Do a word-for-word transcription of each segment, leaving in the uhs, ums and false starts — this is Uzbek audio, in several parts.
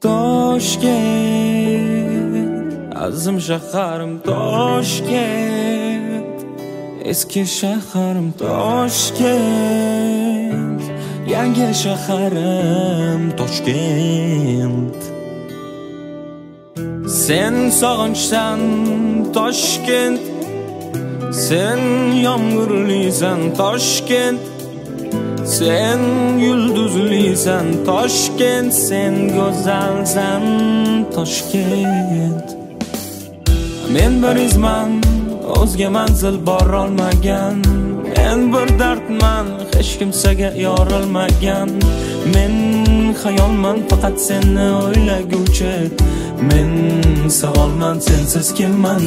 Toshkent, azim shaharim Toshkent, eski shaharim Toshkent, yangi shaharim Toshkent. Sen sog'inchsan Toshkent, sen yomg'irlisan Toshkent, sen yulduzlisan Toshkent, sen go'zalsan Toshkent. Men bir izman, o'zga manzil borolmagan, men bir dardman, hech kimsaga yorilmagan. Men xayolman faqat seni o'ylaguvchi, men savolman sensiz kimman.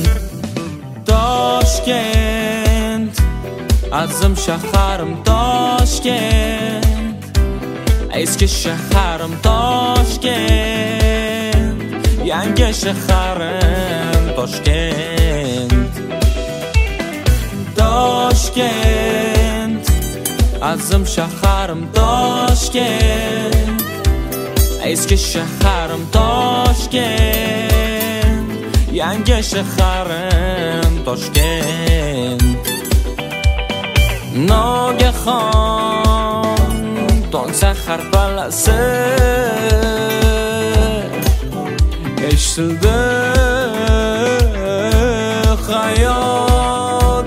Toshkent, azim shaharim Toshkent, eski shaharim Toshkent, yangi shaharim Toshkent. Toshkent, azim shaharim Toshkent, eski shaharim Toshkent, yangi shaharim Toshkent. Nogahon tong sahar palasi eshitildi hayot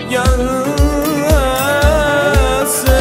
yarasi.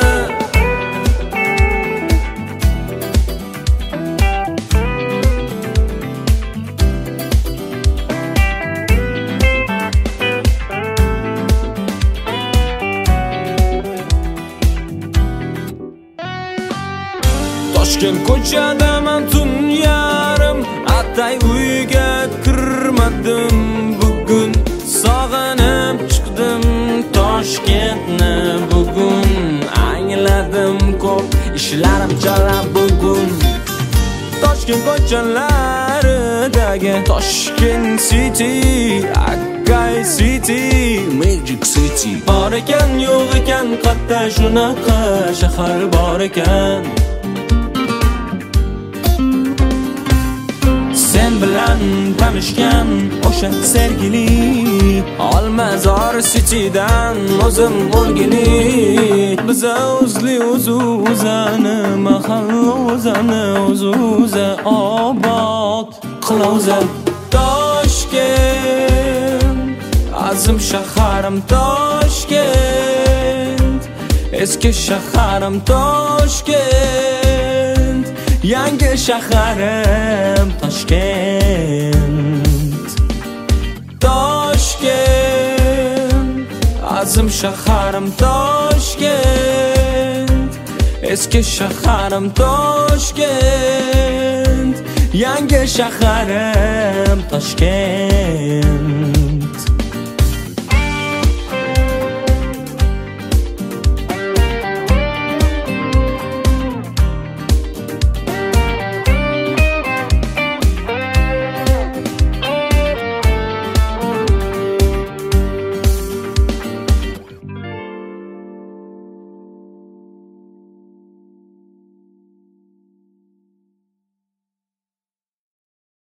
Toshkent ko'chadaman tun yarim, atay uyga kirmadim bugun. Sog'inib chiqdim Toshkentni bugun, angladim ko'p ishlarim chala bugun. Toshkent ko'chalaridagi Toshkent City, Akay City, Magic City. Bor ekan yo'q ekan qatta shunaqa shahar bor ekan. Sen bilan tanishgan o'sha sergili Olmazor Citydan o'zim o'lgili. Biza o'zli o'z-o'zani mahalla o'zani o'z-o'za obod qiloza. Toshkent, azim shaharim Toshkent, eski shaharim Toshkent, yangi shaharim Toshkent. Toshkent, azim shaharim Toshkent, eski shaharim Toshkent, yangi shaharim Toshkent.